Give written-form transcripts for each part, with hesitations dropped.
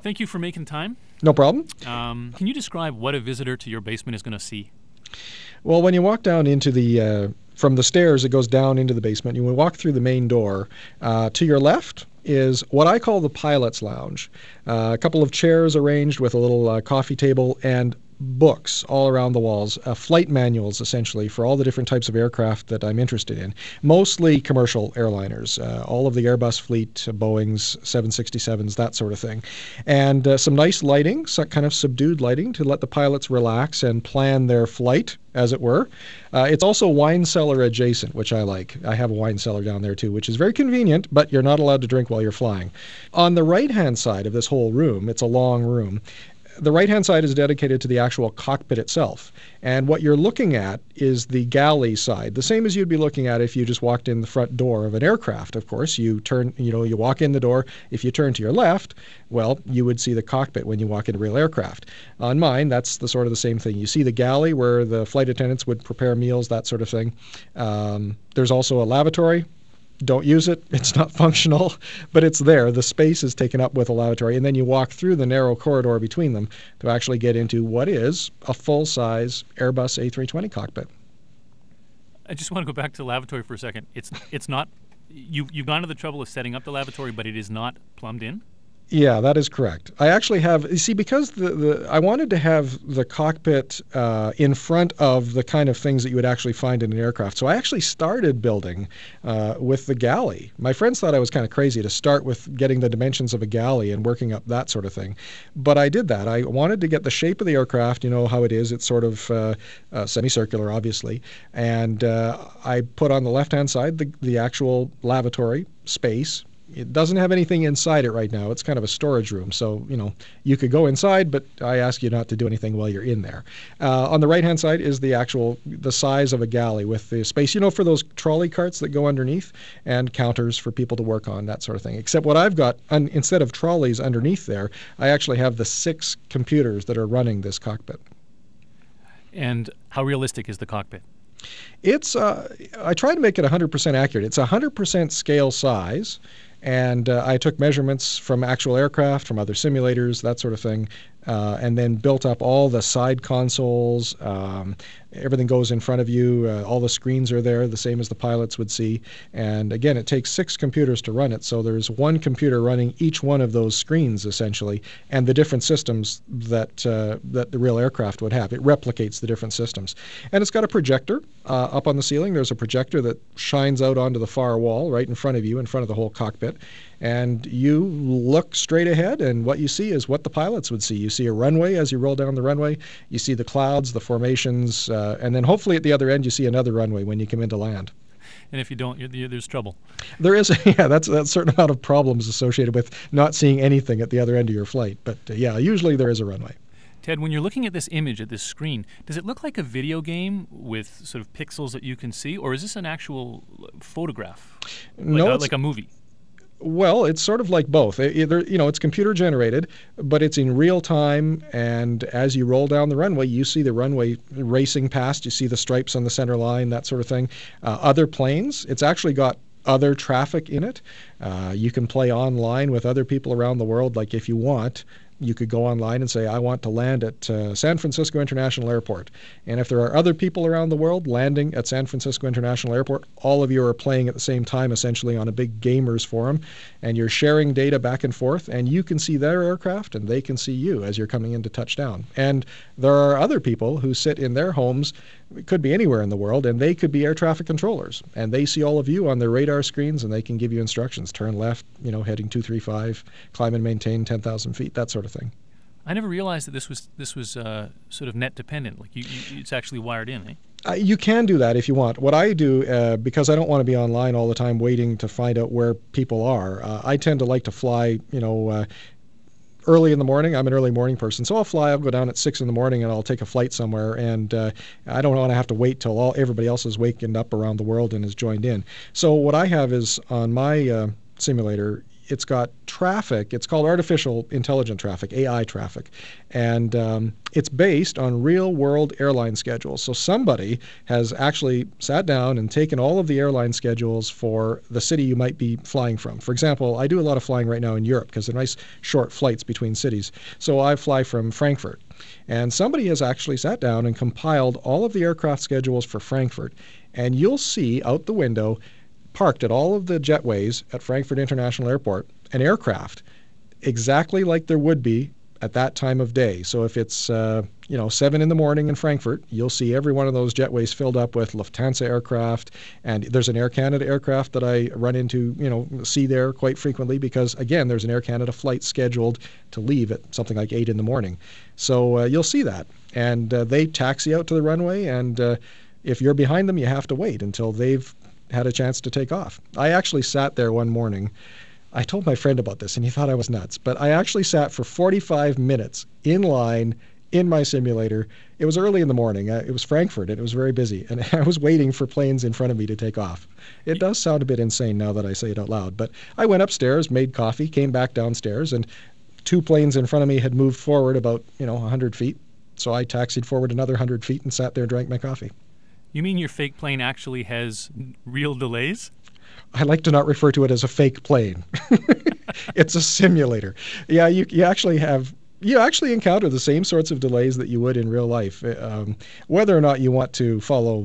Thank you for making time. No problem. Can you describe what a visitor to your basement is going to see? Well, when you walk down into from the stairs, it goes down into the basement. You will walk through the main door. To your left is what I call the pilot's lounge. A couple of chairs arranged with a little coffee table and books all around the walls, flight manuals essentially for all the different types of aircraft that I'm interested in, mostly commercial airliners, all of the Airbus fleet, Boeings, 767s, that sort of thing. And some nice lighting, some kind of subdued lighting to let the pilots relax and plan their flight, as it were. It's also wine cellar adjacent, which I like. I have a wine cellar down there too, which is very convenient, but you're not allowed to drink while you're flying. On the right-hand side of this whole room, it's a long room, the right-hand side is dedicated to the actual cockpit itself. And what you're looking at is the galley side, the same as you'd be looking at if you just walked in the front door of an aircraft, of course. You walk in the door. If you turn to your left, well, you would see the cockpit when you walk into a real aircraft. On mine, that's the sort of the same thing. You see the galley where the flight attendants would prepare meals, that sort of thing. There's also a lavatory. Don't use it. It's not functional, but it's there. The space is taken up with a lavatory, and then you walk through the narrow corridor between them to actually get into what is a full-size Airbus A320 cockpit. I just want to go back to the lavatory for a second. It's not you've gone to the trouble of setting up the lavatory, but it is not plumbed in? Yeah, that is correct. I actually have, you see, because I wanted to have the cockpit in front of the kind of things that you would actually find in an aircraft. So I actually started building with the galley. My friends thought I was kind of crazy to start with getting the dimensions of a galley and working up that sort of thing. But I did that. I wanted to get the shape of the aircraft, you know how it is. It's sort of semicircular, obviously. And I put on the left-hand side the actual lavatory space. It doesn't have anything inside it right now. It's kind of a storage room. So, you could go inside, but I ask you not to do anything while you're in there. On the right-hand side is the size of a galley with the space, for those trolley carts that go underneath and counters for people to work on, that sort of thing. Except what I've got, instead of trolleys underneath there, I actually have the 6 computers that are running this cockpit. And how realistic is the cockpit? It's, I try to make it 100% accurate. It's 100% scale size. And I took measurements from actual aircraft, from other simulators, that sort of thing, and then built up all the side consoles. Everything goes in front of you. All the screens are there, the same as the pilots would see. And again, it takes 6 computers to run it. So there's one computer running each one of those screens, essentially, and the different systems that the real aircraft would have. It replicates the different systems. And it's got a projector up on the ceiling. There's a projector that shines out onto the far wall right in front of you, in front of the whole cockpit. And you look straight ahead, and what you see is what the pilots would see. You see a runway as you roll down the runway. You see the clouds, the formations, and then hopefully at the other end you see another runway when you come into land. And if you don't, there's trouble. There is, that's a certain amount of problems associated with not seeing anything at the other end of your flight. But usually there is a runway. Ted, when you're looking at this image, at this screen, does it look like a video game with sort of pixels that you can see, or is this an actual photograph? Like a movie? Well, it's sort of like both. It's computer generated, but it's in real time. And as you roll down the runway, you see the runway racing past. You see the stripes on the center line, that sort of thing. Other planes, it's actually got other traffic in it. You can play online with other people around the world, like if you want. You could go online and say, I want to land at San Francisco International Airport. And if there are other people around the world landing at San Francisco International Airport, all of you are playing at the same time, essentially on a big gamers forum, and you're sharing data back and forth, and you can see their aircraft, and they can see you as you're coming into touchdown. And there are other people who sit in their homes, it could be anywhere in the world, and they could be air traffic controllers. And they see all of you on their radar screens, and they can give you instructions. Turn left, heading 235, climb and maintain 10,000 feet, that sort of thing. I never realized that this was sort of net dependent. Like it's actually wired in, eh? You can do that if you want. What I do, because I don't want to be online all the time waiting to find out where people are, I tend to like to fly, early in the morning. I'm an early morning person, so I'll go down at 6 in the morning and I'll take a flight somewhere, and I don't want to have to wait till everybody else is waking up around the world and is joined in. So what I have is on my simulator, it's got traffic. It's called artificial intelligent traffic, AI traffic. And it's based on real-world airline schedules. So somebody has actually sat down and taken all of the airline schedules for the city you might be flying from. For example, I do a lot of flying right now in Europe because they're nice short flights between cities. So I fly from Frankfurt. And somebody has actually sat down and compiled all of the aircraft schedules for Frankfurt. And you'll see out the window, parked at all of the jetways at Frankfurt International Airport, an aircraft exactly like there would be at that time of day. So if it's 7 in the morning in Frankfurt, you'll see every one of those jetways filled up with Lufthansa aircraft, and there's an Air Canada aircraft that I run into, see there quite frequently because, again, there's an Air Canada flight scheduled to leave at something like 8 in the morning. So you'll see that, and they taxi out to the runway, and if you're behind them, you have to wait until they've had a chance to take off. I actually sat there one morning. I told my friend about this, and he thought I was nuts, but I actually sat for 45 minutes in line in my simulator. It was early in the morning. It was Frankfurt, and it was very busy, and I was waiting for planes in front of me to take off. It does sound a bit insane now that I say it out loud, but I went upstairs, made coffee, came back downstairs, and 2 planes in front of me had moved forward about 100 feet, so I taxied forward another 100 feet and sat there and drank my coffee. You mean your fake plane actually has real delays? I like to not refer to it as a fake plane. It's a simulator. Yeah, you actually encounter the same sorts of delays that you would in real life. Whether or not you want to follow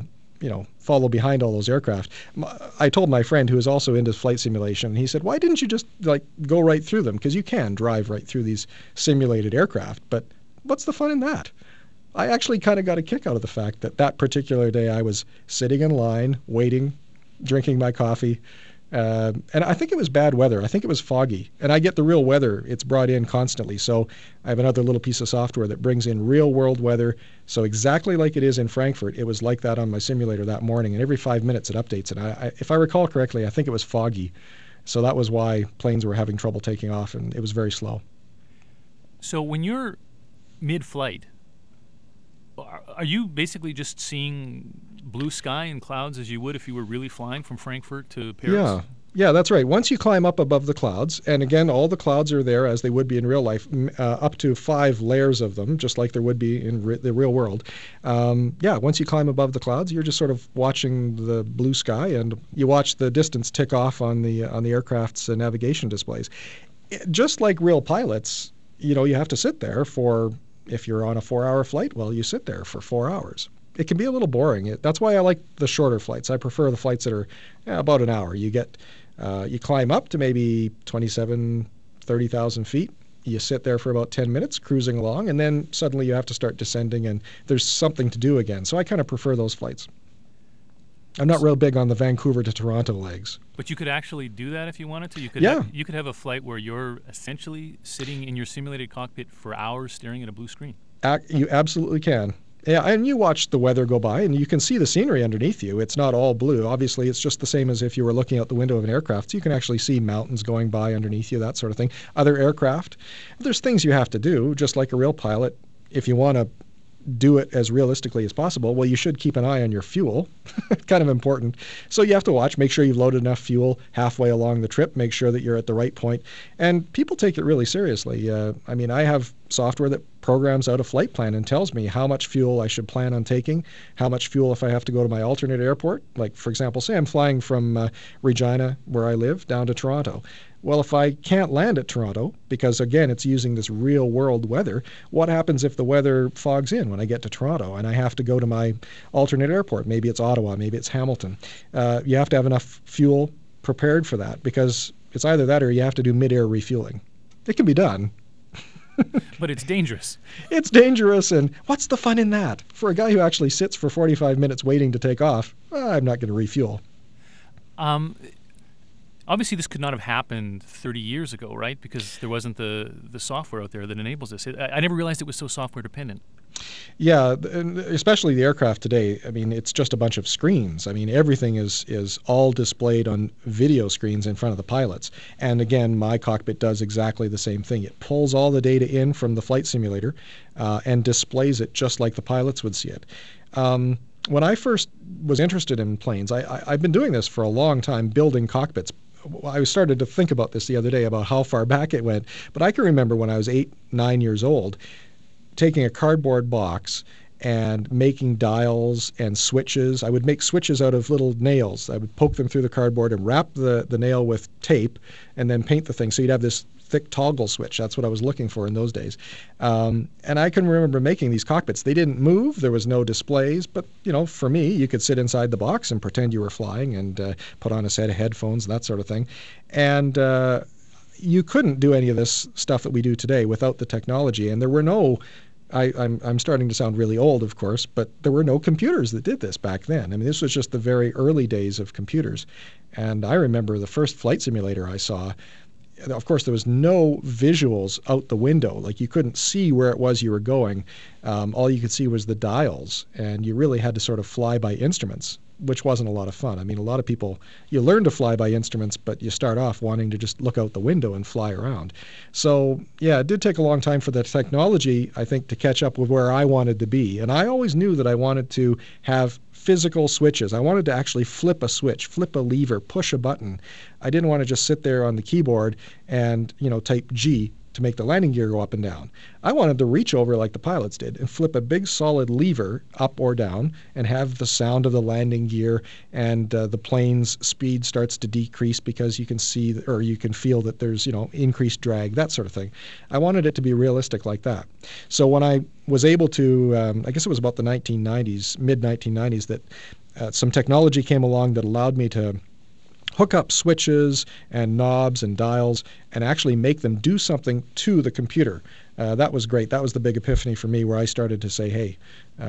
behind all those aircraft. I told my friend who is also into flight simulation, and he said, why didn't you just go right through them? Because you can drive right through these simulated aircraft, but what's the fun in that? I actually kind of got a kick out of the fact that particular day I was sitting in line, waiting, drinking my coffee, and I think it was bad weather. I think it was foggy, and I get the real weather. It's brought in constantly, so I have another little piece of software that brings in real-world weather. So exactly like it is in Frankfurt, it was like that on my simulator that morning, and every 5 minutes it updates. And if I recall correctly, I think it was foggy, so that was why planes were having trouble taking off, and it was very slow. So when you're mid-flight, are you basically just seeing blue sky and clouds as you would if you were really flying from Frankfurt to Paris? Yeah, that's right. Once you climb up above the clouds, and again, all the clouds are there as they would be in real life, up to 5 layers of them, just like there would be in the real world. Once you climb above the clouds, you're just sort of watching the blue sky, and you watch the distance tick off on the aircraft's navigation displays. Just like real pilots, you have to sit there for. If you're on a 4-hour flight, well, you sit there for 4 hours. It can be a little boring. That's why I like the shorter flights. I prefer the flights that are about an hour. You climb up to maybe 27, 30,000 feet. You sit there for about 10 minutes cruising along, and then suddenly you have to start descending, and there's something to do again. So I kind of prefer those flights. I'm not real big on the Vancouver to Toronto legs. But you could actually do that if you wanted to? You could have a flight where you're essentially sitting in your simulated cockpit for hours staring at a blue screen. You absolutely can. Yeah, and you watch the weather go by, and you can see the scenery underneath you. It's not all blue. Obviously, it's just the same as if you were looking out the window of an aircraft. So you can actually see mountains going by underneath you, that sort of thing. Other aircraft. There's things you have to do, just like a real pilot. If you want to do it as realistically as possible, well, you should keep an eye on your fuel. Kind of important. So you have to watch, make sure you've loaded enough fuel halfway along the trip, make sure that you're at the right point. And people take it really seriously. I have software that programs out a flight plan and tells me how much fuel I should plan on taking, how much fuel if I have to go to my alternate airport. Like, for example, say I'm flying from Regina, where I live, down to Toronto. Well, if I can't land at Toronto, because again, it's using this real world weather, what happens if the weather fogs in when I get to Toronto and I have to go to my alternate airport? Maybe it's Ottawa, maybe it's Hamilton. You have to have enough fuel prepared for that, because it's either that or you have to do mid-air refueling. It can be done. But it's dangerous. It's dangerous, and what's the fun in that? For a guy who actually sits for 45 minutes waiting to take off, I'm not going to refuel. Obviously, this could not have happened 30 years ago, right? Because there wasn't the software out there that enables this. I never realized it was so software dependent. Yeah, and especially the aircraft today. It's just a bunch of screens. Everything is all displayed on video screens in front of the pilots. And again, my cockpit does exactly the same thing. It pulls all the data in from the flight simulator and displays it just like the pilots would see it. When I first was interested in planes, I've been doing this for a long time, building cockpits. I started to think about this the other day about how far back it went. But I can remember when I was 8, 9 years old, taking a cardboard box and making dials and switches. I would make switches out of little nails. I would poke them through the cardboard and wrap the nail with tape and then paint the thing. So you'd have this thick toggle switch. That's what I was looking for in those days. And I can remember making these cockpits. They didn't move. There was no displays. But, for me, you could sit inside the box and pretend you were flying and put on a set of headphones and that sort of thing. And you couldn't do any of this stuff that we do today without the technology. And there were no I'm starting to sound really old, of course, but there were no computers that did this back then. I mean, this was just the very early days of computers. And I remember the first flight simulator I saw. Of course, there was no visuals out the window. Like, you couldn't see where it was you were going. All you could see was the dials, and you really had to sort of fly by instruments, which wasn't a lot of fun. I mean, a lot of people, you learn to fly by instruments, but you start off wanting to just look out the window and fly around. So, yeah, it did take a long time for the technology, I think, to catch up with where I wanted to be. And I always knew that I wanted to have physical switches. I wanted to actually flip a switch, flip a lever, push a button. I didn't want to just sit there on the keyboard and, type G to make the landing gear go up and down. I wanted to reach over like the pilots did and flip a big solid lever up or down and have the sound of the landing gear, and the plane's speed starts to decrease because you can see or you can feel that there's increased drag, that sort of thing. I wanted it to be realistic like that. So when I was able to, I guess it was about the 1990s, mid-1990s, that some technology came along that allowed me to hook up switches and knobs and dials and actually make them do something to the computer. That was great. That was the big epiphany for me, where I started to say, hey,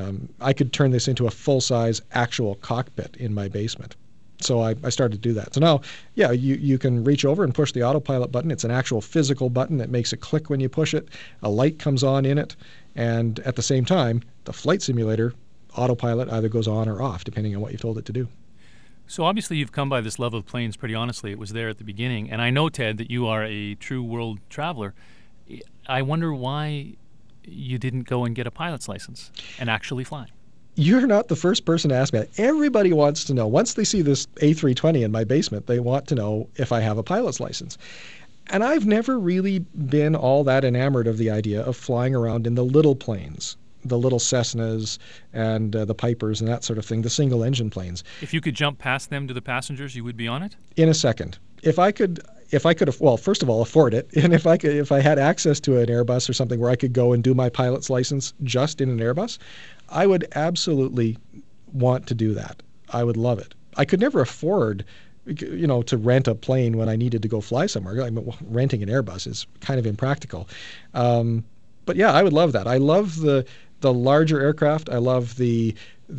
I could turn this into a full-size actual cockpit in my basement. So I started to do that. So now, yeah, you can reach over and push the autopilot button. It's an actual physical button that makes it click when you push it. A light comes on in it. And at the same time, the flight simulator autopilot either goes on or off, depending on what you've told it to do. So obviously you've come by this love of planes pretty honestly. It was there at the beginning. And I know, Ted, that you are a true world traveler. I wonder why you didn't go and get a pilot's license and actually fly. You're not the first person to ask me that. Everybody wants to know. Once they see this A320 in my basement, they want to know if I have a pilot's license. And I've never really been all that enamored of the idea of flying around in the little planes, the little Cessnas and the Pipers and that sort of thing, the single-engine planes. If you could jump past them to the passengers, you would be on it? In a second. If I could, well, first of all, afford it, and if I had access to an Airbus or something where I could go and do my pilot's license just in an Airbus, I would absolutely want to do that. I would love it. I could never afford, to rent a plane when I needed to go fly somewhere. I mean, renting an Airbus is kind of impractical. But yeah, I would love that. I love the larger aircraft. I love the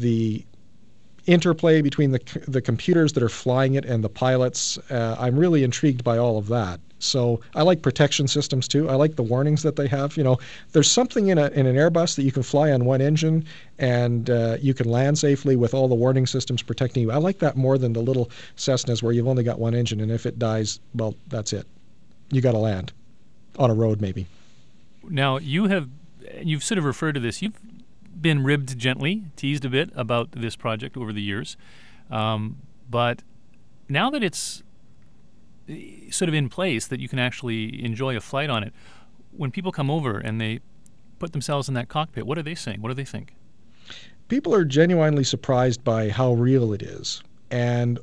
interplay between the computers that are flying it and the pilots. I'm really intrigued by all of that. So I like protection systems too. I like the warnings that they have. There's something in an Airbus that you can fly on one engine and you can land safely with all the warning systems protecting you. I like that more than the little Cessnas where you've only got one engine, and if it dies, well, that's it. You got to land on a road maybe. Now, you've sort of referred to this. You've been ribbed gently, teased a bit about this project over the years. But now that it's sort of in place, that you can actually enjoy a flight on it, when people come over and they put themselves in that cockpit, what are they saying? What do they think? People are genuinely surprised by how real it is. And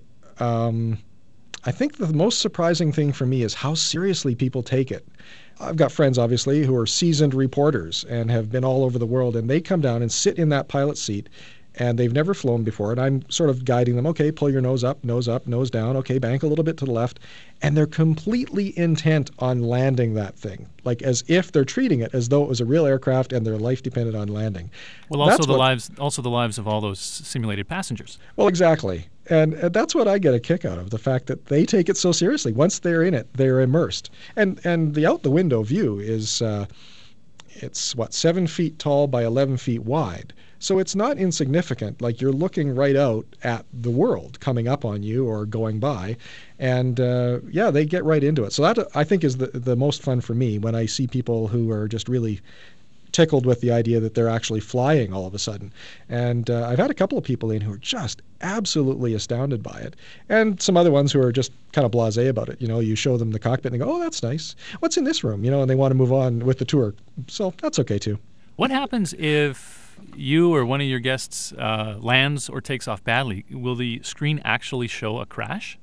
I think the most surprising thing for me is how seriously people take it. I've got friends, obviously, who are seasoned reporters and have been all over the world, and they come down and sit in that pilot seat, and they've never flown before, and I'm sort of guiding them. Okay, pull your nose up, nose down. Okay, bank a little bit to the left. And they're completely intent on landing that thing, like as if they're treating it as though it was a real aircraft and their life depended on landing. Well, also the lives of all those simulated passengers. Well, exactly. And that's what I get a kick out of, the fact that they take it so seriously. Once they're in it, they're immersed. And the out-the-window view is, it's 7 feet tall by 11 feet wide. So it's not insignificant. Like, you're looking right out at the world coming up on you or going by. And yeah, they get right into it. So that, I think, is the most fun for me, when I see people who are just really tickled with the idea that they're actually flying all of a sudden. And I've had a couple of people in who are just absolutely astounded by it, and some other ones who are just kind of blasé about it. You show them the cockpit and they go, "Oh, that's nice. What's in this room?" And they want to move on with the tour. So that's okay too. What happens if you or one of your guests lands or takes off badly? Will the screen actually show a crash?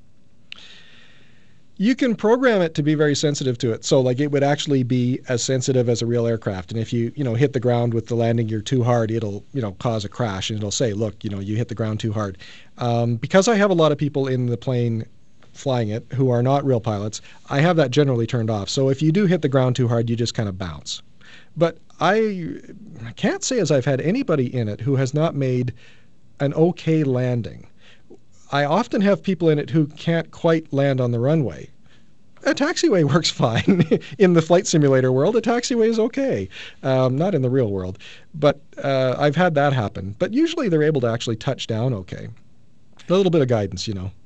You can program it to be very sensitive to it. So like it would actually be as sensitive as a real aircraft. And if you hit the ground with the landing gear too hard, it'll, cause a crash. And it'll say, look, you hit the ground too hard. Because I have a lot of people in the plane flying it who are not real pilots, I have that generally turned off. So if you do hit the ground too hard, you just kind of bounce. But I can't say as I've had anybody in it who has not made an okay landing. I often have people in it who can't quite land on the runway. A taxiway works fine. In the flight simulator world, a taxiway is okay. Not in the real world. But I've had that happen. But usually they're able to actually touch down okay. A little bit of guidance,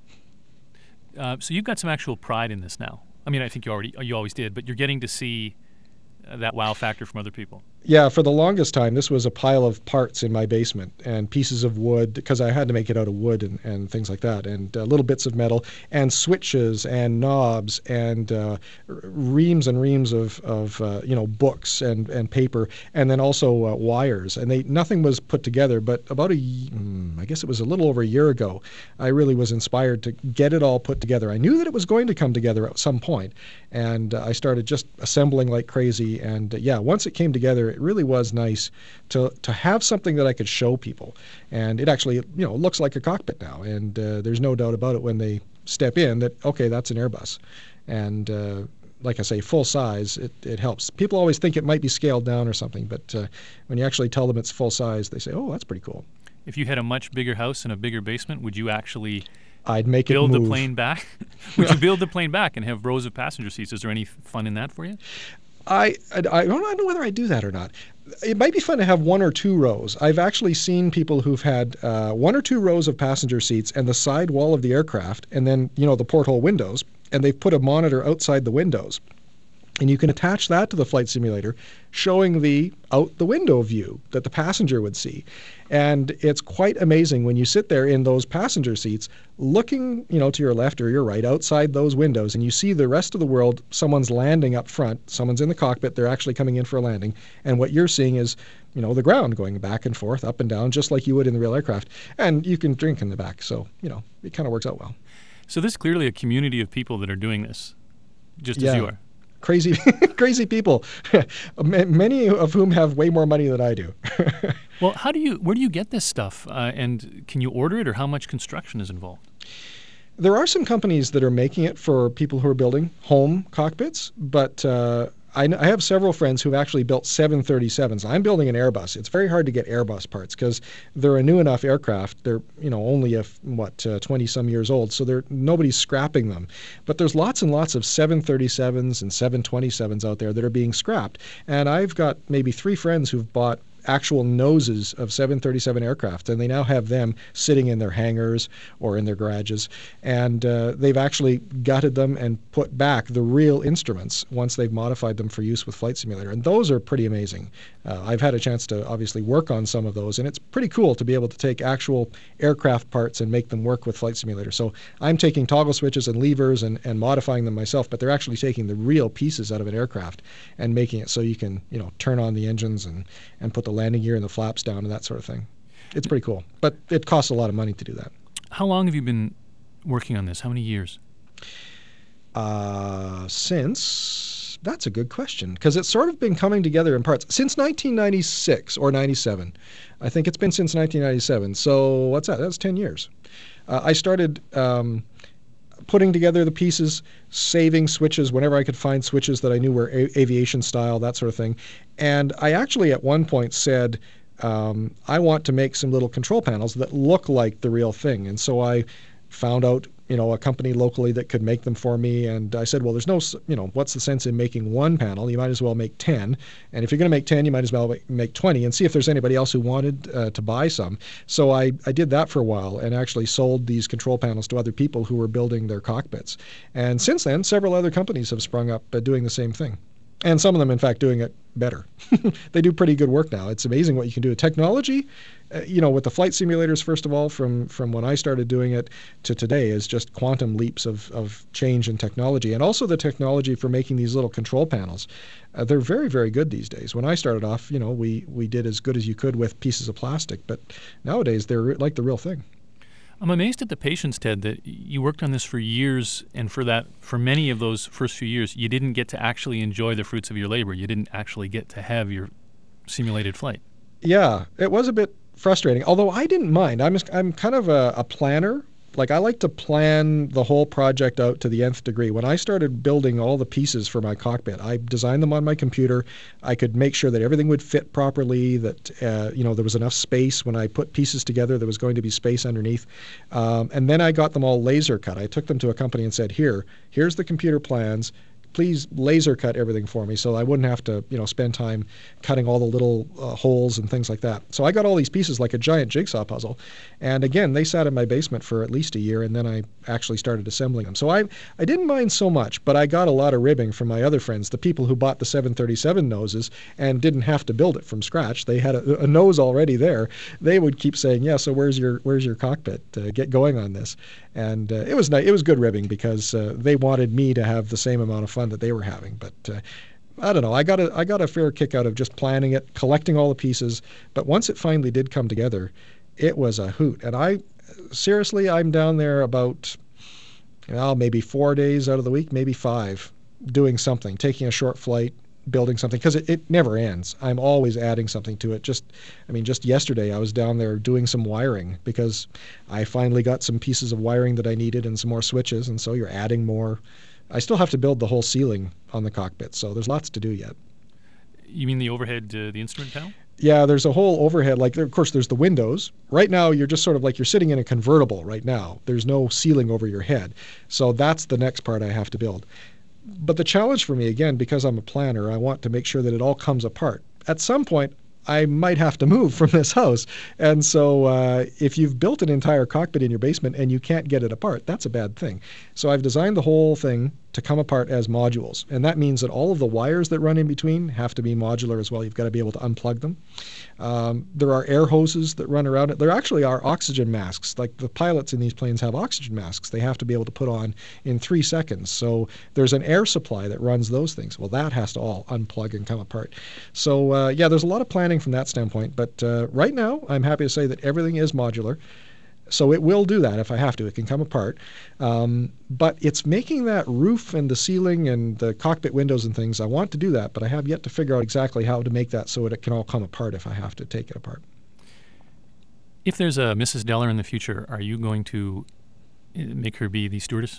So you've got some actual pride in this now. I mean, I think you always did, but you're getting to see that wow factor from other people. Yeah, for the longest time, this was a pile of parts in my basement and pieces of wood, because I had to make it out of wood and things like that, and little bits of metal and switches and knobs and reams and reams of books and paper, and then also wires. And nothing was put together. But about I guess it was a little over a year ago, I really was inspired to get it all put together. I knew that it was going to come together at some point, and I started just assembling like crazy. And once it came together, it really was nice to have something that I could show people. And it actually, looks like a cockpit now. And there's no doubt about it when they step in that, okay, that's an Airbus. And like I say, full size, it helps. People always think it might be scaled down or something, but when you actually tell them it's full size, they say, oh, that's pretty cool. If you had a much bigger house and a bigger basement, would you actually I'd make it move. Build the plane back? Would you build the plane back and have rows of passenger seats? Is there any fun in that for you? I don't know whether I do that or not. It might be fun to have one or two rows. I've actually seen people who've had one or two rows of passenger seats and the side wall of the aircraft, and then the porthole windows, and they've put a monitor outside the windows. And you can attach that to the flight simulator, showing the out the window view that the passenger would see. And it's quite amazing when you sit there in those passenger seats, looking, to your left or your right, outside those windows, and you see the rest of the world. Someone's landing up front, someone's in the cockpit, they're actually coming in for a landing, and what you're seeing is, the ground going back and forth, up and down, just like you would in the real aircraft. And you can drink in the back, so, it kind of works out well. So there's clearly a community of people that are doing this, just as you are. Crazy people, many of whom have way more money than I do. Well, where do you get this stuff? And can you order it, or how much construction is involved? There are some companies that are making it for people who are building home cockpits, but I have several friends who've actually built 737s. I'm building an Airbus. It's very hard to get Airbus parts because they're a new enough aircraft. They're only 20-some years old, so nobody's scrapping them. But there's lots and lots of 737s and 727s out there that are being scrapped. And I've got maybe 3 friends who've bought actual noses of 737 aircraft, and they now have them sitting in their hangars or in their garages, and they've actually gutted them and put back the real instruments once they've modified them for use with Flight Simulator, and those are pretty amazing. I've had a chance to obviously work on some of those, and it's pretty cool to be able to take actual aircraft parts and make them work with Flight Simulator. So I'm taking toggle switches and levers and modifying them myself, but they're actually taking the real pieces out of an aircraft and making it so you can turn on the engines and put the landing gear and the flaps down and that sort of thing. It's pretty cool, but it costs a lot of money to do that. How long have you been working on this? How many years? That's a good question, because it's sort of been coming together in parts since 1996 or 97. I think it's been since 1997. So what's that? That's 10 years. I started putting together the pieces, saving switches whenever I could find switches that I knew were aviation style, that sort of thing. And I actually at one point said, I want to make some little control panels that look like the real thing. And so I found out, a company locally that could make them for me. And I said, well, there's no, what's the sense in making one panel? You might as well make 10. And if you're going to make 10, you might as well make 20 and see if there's anybody else who wanted to buy some. So I did that for a while and actually sold these control panels to other people who were building their cockpits. And since then, several other companies have sprung up doing the same thing. And some of them, in fact, doing it better. They do pretty good work now. It's amazing what you can do. Technology, with the flight simulators, first of all, from when I started doing it to today, is just quantum leaps of change in technology. And also the technology for making these little control panels. They're very, very good these days. When I started off, we did as good as you could with pieces of plastic. But nowadays, they're like the real thing. I'm amazed at the patience, Ted, that you worked on this for years, and for many of those first few years, you didn't get to actually enjoy the fruits of your labor. You didn't actually get to have your simulated flight. Yeah, it was a bit frustrating, although I didn't mind. I'm kind of a planner. Like, I like to plan the whole project out to the nth degree. When I started building all the pieces for my cockpit, I designed them on my computer. I could make sure that everything would fit properly, that there was enough space. When I put pieces together, there was going to be space underneath. And then I got them all laser cut. I took them to a company and said, here's the computer plans. Please laser cut everything for me so I wouldn't have to, spend time cutting all the little holes and things like that. So I got all these pieces like a giant jigsaw puzzle. And again, they sat in my basement for at least a year, and then I actually started assembling them. So I didn't mind so much, but I got a lot of ribbing from my other friends, the people who bought the 737 noses and didn't have to build it from scratch. They had a nose already there. They would keep saying, yeah, so where's your cockpit? Get going on this. And it was nice. It was good ribbing because they wanted me to have the same amount of fun that they were having. But I don't know. I got a fair kick out of just planning it, collecting all the pieces. But once it finally did come together, it was a hoot. And I'm down there about maybe 4 days out of the week, maybe 5, doing something, taking a short flight, building something, because it never ends. I'm always adding something to it. Just yesterday I was down there doing some wiring because I finally got some pieces of wiring that I needed and some more switches, and so you're adding more. I still have to build the whole ceiling on the cockpit, so there's lots to do yet. You mean the overhead, the instrument panel? Yeah, there's a whole overhead. Of course, there's the windows. Right now, you're just sort of like you're sitting in a convertible right now. There's no ceiling over your head. So that's the next part I have to build. But the challenge for me, again, because I'm a planner, I want to make sure that it all comes apart. At some point, I might have to move from this house. And so if you've built an entire cockpit in your basement and you can't get it apart, that's a bad thing. So I've designed the whole thing to come apart as modules. And that means that all of the wires that run in between have to be modular as well. You've got to be able to unplug them. There are air hoses that run around it. There actually are oxygen masks. Like the pilots in these planes have oxygen masks they have to be able to put on in 3 seconds. So there's an air supply that runs those things. Well, that has to all unplug and come apart. So there's a lot of planning from that standpoint. But right now, I'm happy to say that everything is modular. So it will do that if I have to. It can come apart. But it's making that roof and the ceiling and the cockpit windows and things. I want to do that, but I have yet to figure out exactly how to make that so that it can all come apart if I have to take it apart. If there's a Mrs. Deller in the future, are you going to make her be the stewardess?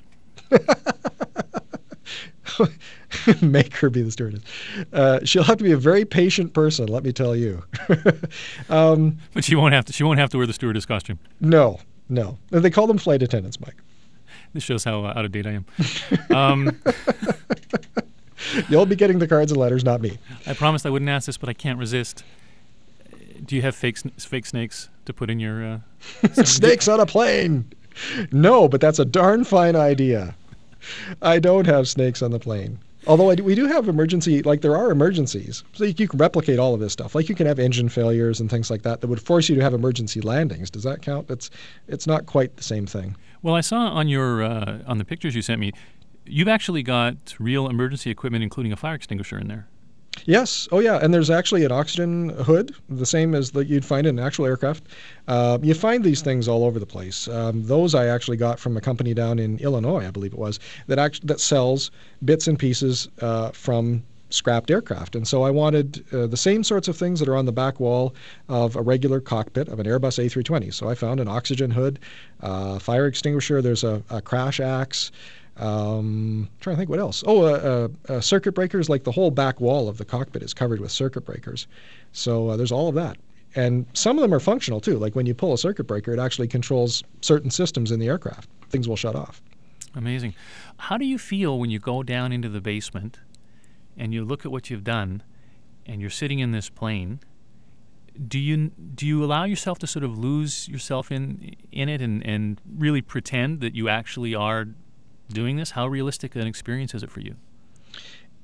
Make her be the stewardess. She'll have to be a very patient person, let me tell you. But she won't have to wear the stewardess costume. No. They call them flight attendants, Mike. This shows how out of date I am. You'll be getting the cards and letters, not me. I promised I wouldn't ask this, but I can't resist. Do you have fake snakes to put in your... Snakes on a plane! No, but that's a darn fine idea. I don't have snakes on the plane. Although we do have there are emergencies. So you can replicate all of this stuff. Like you can have engine failures and things like that would force you to have emergency landings. Does that count? It's not quite the same thing. Well, I saw on your on the pictures you sent me, you've actually got real emergency equipment, including a fire extinguisher in there. Yes. Oh, yeah. And there's actually an oxygen hood, the same as that you'd find in an actual aircraft. You find these things all over the place. Those I actually got from a company down in Illinois, I believe it was, that sells bits and pieces from scrapped aircraft. And so I wanted the same sorts of things that are on the back wall of a regular cockpit of an Airbus A320. So I found an oxygen hood, fire extinguisher. There's a crash axe. Trying to think what else. Circuit breakers. Like the whole back wall of the cockpit is covered with circuit breakers. So there's all of that. And some of them are functional too. Like when you pull a circuit breaker, it actually controls certain systems in the aircraft. Things will shut off. Amazing. How do you feel when you go down into the basement and you look at what you've done and you're sitting in this plane? Do you allow yourself to sort of lose yourself in it and really pretend that you actually are doing this? How realistic an experience is it for you?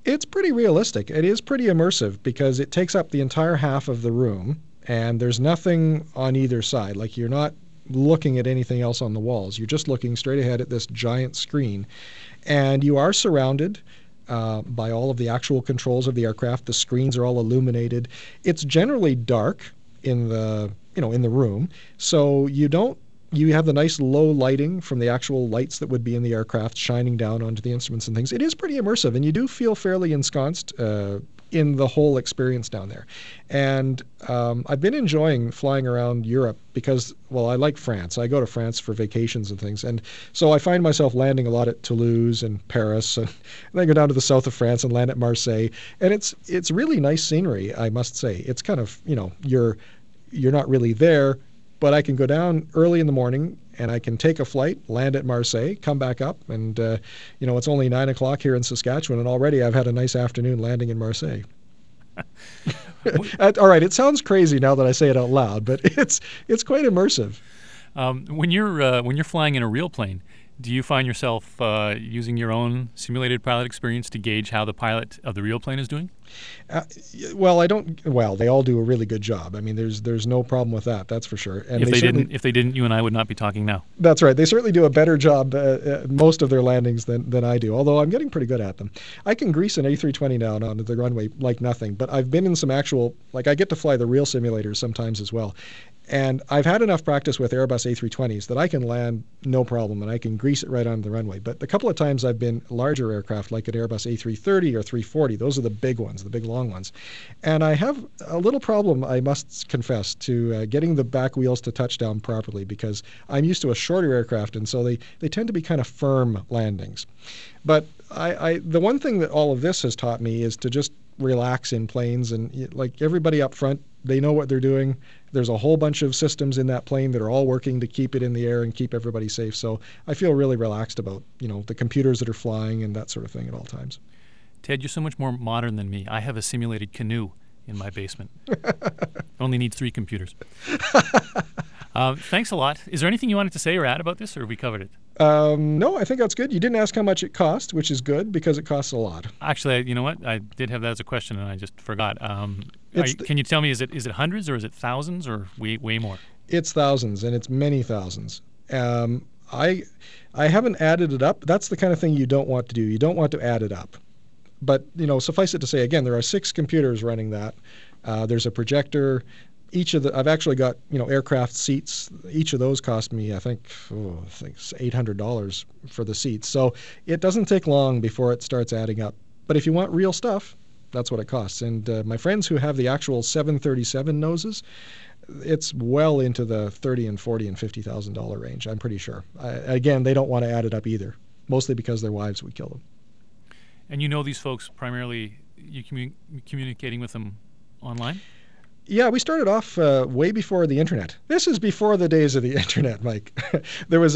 It's pretty realistic. It is pretty immersive because it takes up the entire half of the room, and there's nothing on either side. Like, you're not looking at anything else on the walls. You're just looking straight ahead at this giant screen, and you are surrounded by all of the actual controls of the aircraft. The screens are all illuminated. It's generally dark in the in the room, so you have the nice low lighting from the actual lights that would be in the aircraft shining down onto the instruments and things. It is pretty immersive, and you do feel fairly ensconced in the whole experience down there. And I've been enjoying flying around Europe because, well, I like France. I go to France for vacations and things. And so I find myself landing a lot at Toulouse and Paris, and then I go down to the south of France and land at Marseille. And it's really nice scenery, I must say. It's kind of, you're not really there, but I can go down early in the morning and I can take a flight, land at Marseille, come back up, and it's only 9 o'clock here in Saskatchewan, and already I've had a nice afternoon landing in Marseille. All right, it sounds crazy now that I say it out loud, but it's quite immersive. When you're flying in a real plane, do you find yourself using your own simulated pilot experience to gauge how the pilot of the real plane is doing? Well, I don't. Well, they all do a really good job. I mean, there's no problem with that. That's for sure. And if they didn't, you and I would not be talking now. That's right. They certainly do a better job most of their landings than I do. Although I'm getting pretty good at them. I can grease an A320 now onto the runway like nothing. But I've been in some actual, like, I get to fly the real simulators sometimes as well. And I've had enough practice with Airbus A320s that I can land no problem, and I can grease it right onto the runway. But a couple of times I've been larger aircraft, like an Airbus A330 or 340. Those are the big ones, the big long ones. And I have a little problem, I must confess, to getting the back wheels to touch down properly, because I'm used to a shorter aircraft, and so they tend to be kind of firm landings. But the one thing that all of this has taught me is to just relax in planes, and like everybody up front, they know what they're doing. There's a whole bunch of systems in that plane that are all working to keep it in the air and keep everybody safe. So I feel really relaxed about, the computers that are flying and that sort of thing at all times. Ted, you're so much more modern than me. I have a simulated canoe in my basement. Only need 3 computers. Thanks a lot. Is there anything you wanted to say or add about this, or have we covered it? No, I think that's good. You didn't ask how much it cost, which is good because it costs a lot. Actually, you know what? I did have that as a question, and I just forgot. Can you tell me, is it hundreds or is it thousands or way more? It's thousands, and it's many thousands. I haven't added it up. That's the kind of thing you don't want to do. You don't want to add it up. But, suffice it to say, again, there are 6 computers running that. There's a projector. I've actually got, aircraft seats. Each of those cost me, I think $800 for the seats. So it doesn't take long before it starts adding up. But if you want real stuff, that's what it costs. And my friends who have the actual 737 noses, it's well into the $30,000 and $40,000 and $50,000 range, I'm pretty sure. Again, they don't want to add it up either, mostly because their wives would kill them. And these folks primarily, you communicating with them online? Yeah, we started off way before the internet. This is before the days of the internet, Mike. There was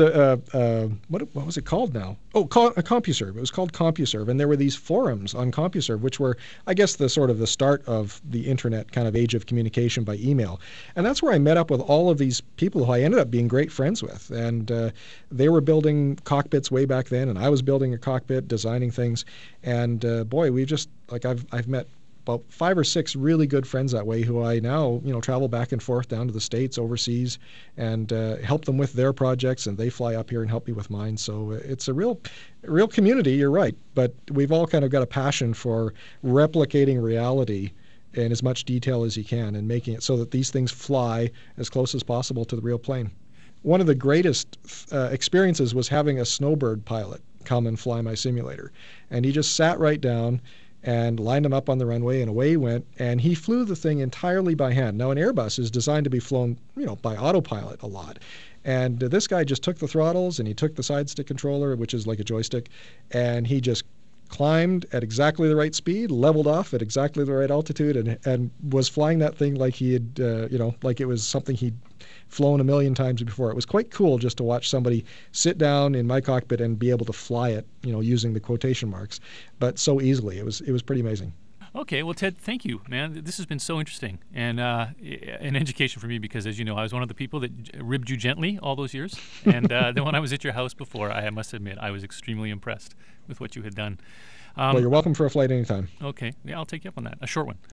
what was it called now? Oh, CompuServe. It was called CompuServe, and there were these forums on CompuServe, which were, I guess, the start of the internet kind of age of communication by email. And that's where I met up with all of these people who I ended up being great friends with. And they were building cockpits way back then, and I was building a cockpit, designing things. And boy, we've just, I've met about 5 or 6 really good friends that way who I now, travel back and forth down to the States, overseas, and help them with their projects, and they fly up here and help me with mine. So it's a real community, you're right. But we've all kind of got a passion for replicating reality in as much detail as you can and making it so that these things fly as close as possible to the real plane. One of the greatest experiences was having a snowbird pilot come and fly my simulator. And he just sat right down and lined him up on the runway, and away he went. And he flew the thing entirely by hand. Now, an Airbus is designed to be flown, by autopilot a lot. And this guy just took the throttles, and he took the side stick controller, which is like a joystick, and he just climbed at exactly the right speed, leveled off at exactly the right altitude, and was flying that thing like he had, like it was something he'd flown a million times before. It was quite cool just to watch somebody sit down in my cockpit and be able to fly it, using the quotation marks, but so easily. It was pretty amazing. Okay, well, Ted, thank you, man. This has been so interesting and an education for me because, as you know, I was one of the people that ribbed you gently all those years. And then when I was at your house before, I must admit I was extremely impressed with what you had done. Well, you're welcome for a flight anytime. Okay. Yeah, I'll take you up on that. A short one.